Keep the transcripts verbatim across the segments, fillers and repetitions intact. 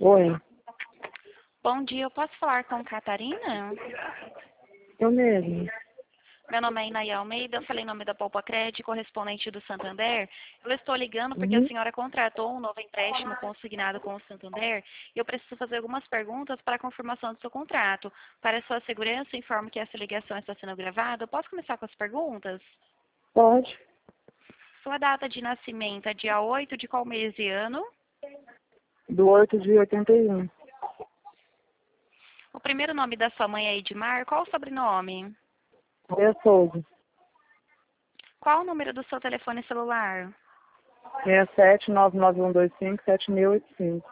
Oi, Bom dia, eu posso falar com Catarina? eu mesmo. Meu nome é Inaia Almeida, eu falei em nome da Poupa Crédito, correspondente do Santander. Eu estou ligando porque a Uhum. senhora contratou um novo empréstimo consignado com o Santander e eu preciso fazer algumas perguntas para a confirmação do seu contrato. Para sua segurança, informo que essa ligação está sendo gravada. Eu posso começar com as perguntas? Pode. Sua data de nascimento é dia oito de qual mês e ano? Do oito de oitenta e um. O primeiro nome da sua mãe é Edmar. Qual o sobrenome? Eu sou Qual o número do seu telefone celular? seis sete nove nove um dois cinco sete seis oito cinco.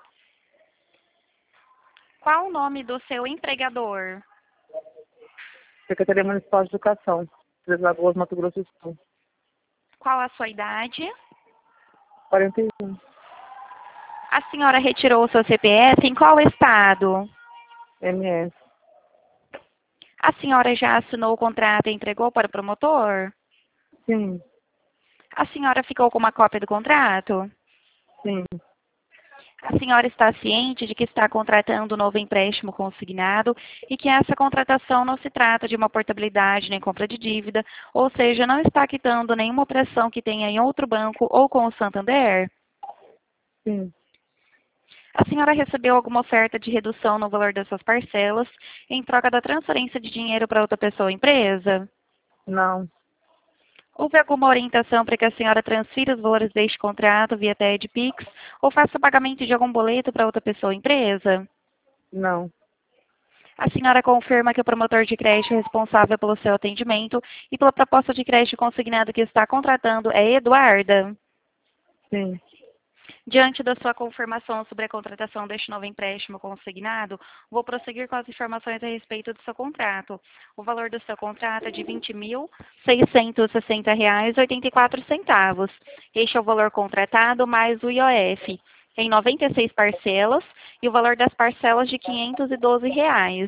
Qual o nome do seu empregador? Secretaria Municipal de Educação, Três Lagoas, Mato Grosso do Sul. Qual a sua idade? quarenta e um. A senhora retirou o seu C P F em qual estado? M S. A senhora já assinou o contrato e entregou para o promotor? Sim, A senhora ficou com uma cópia do contrato? sim, A senhora está ciente de que está contratando um novo empréstimo consignado e que essa contratação não se trata de uma portabilidade nem compra de dívida, ou seja, não está quitando nenhuma operação que tenha em outro banco ou com o Santander? sim. A senhora recebeu alguma oferta de redução no valor das suas parcelas em troca da transferência de dinheiro para outra pessoa ou empresa? Não, Houve alguma orientação para que a senhora transfira os valores deste contrato via T E D Pix ou faça o pagamento de algum boleto para outra pessoa ou empresa? não. A senhora confirma que o promotor de crédito responsável pelo seu atendimento e pela proposta de crédito consignado que está contratando é Eduarda? Sim, Diante da sua confirmação sobre a contratação deste novo empréstimo consignado, vou prosseguir com as informações a respeito do seu contrato. O valor do seu contrato é de vinte mil seiscentos e sessenta reais e oitenta e quatro centavos. Este é o valor contratado mais o I O F, em noventa e seis parcelas, e o valor das parcelas de quinhentos e doze reais.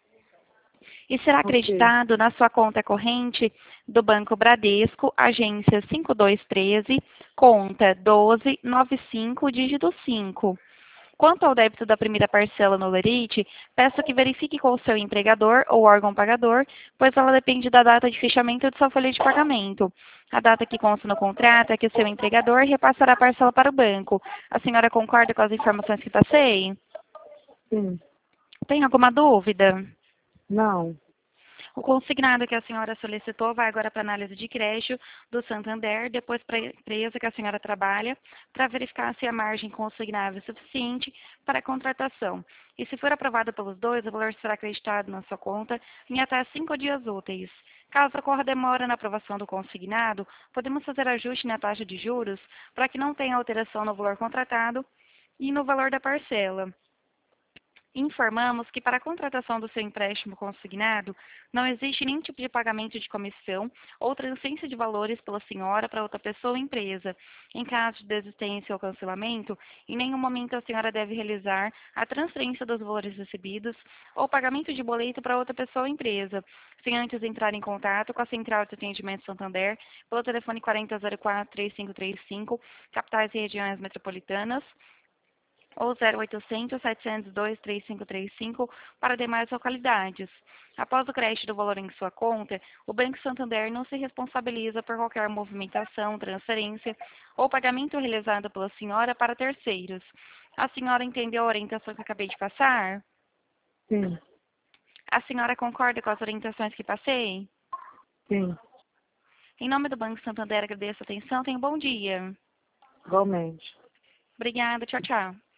E será ok. acreditado na sua conta corrente do Banco Bradesco, agência cinco dois um três, conta doze noventa e cinco, dígito cinco. Quanto ao débito da primeira parcela no Lerite, peço que verifique com o seu empregador ou órgão pagador, pois ela depende da data de fechamento de sua folha de pagamento. A data que consta no contrato é que o seu empregador repassará a parcela para o banco. A senhora concorda com as informações que passei? Sim. Tem alguma dúvida? Não. O consignado que a senhora solicitou vai agora para análise de crédito do Santander, depois para a empresa que a senhora trabalha, para verificar se a margem consignável é suficiente para a contratação. E se for aprovado pelos dois, o valor será acreditado na sua conta em até cinco dias úteis. Caso ocorra demora na aprovação do consignado, podemos fazer ajuste na taxa de juros para que não tenha alteração no valor contratado e no valor da parcela. Informamos que para a contratação do seu empréstimo consignado, não existe nenhum tipo de pagamento de comissão ou transferência de valores pela senhora para outra pessoa ou empresa. Em caso de desistência ou cancelamento, em nenhum momento a senhora deve realizar a transferência dos valores recebidos ou pagamento de boleto para outra pessoa ou empresa, sem antes entrar em contato com a Central de Atendimento Santander pelo telefone quarenta zero quatro, três cinco três cinco, capitais e regiões metropolitanas, ou zero oitocentos, setecentos e dois, três cinco três cinco para demais localidades. Após o crédito do valor em sua conta, o Banco Santander não se responsabiliza por qualquer movimentação, transferência ou pagamento realizado pela senhora para terceiros. A senhora entendeu a orientação que eu acabei de passar? Sim, A senhora concorda com as orientações que passei? sim. Em nome do Banco Santander, agradeço a atenção. Tenha um bom dia. Igualmente. Obrigada. Tchau, tchau.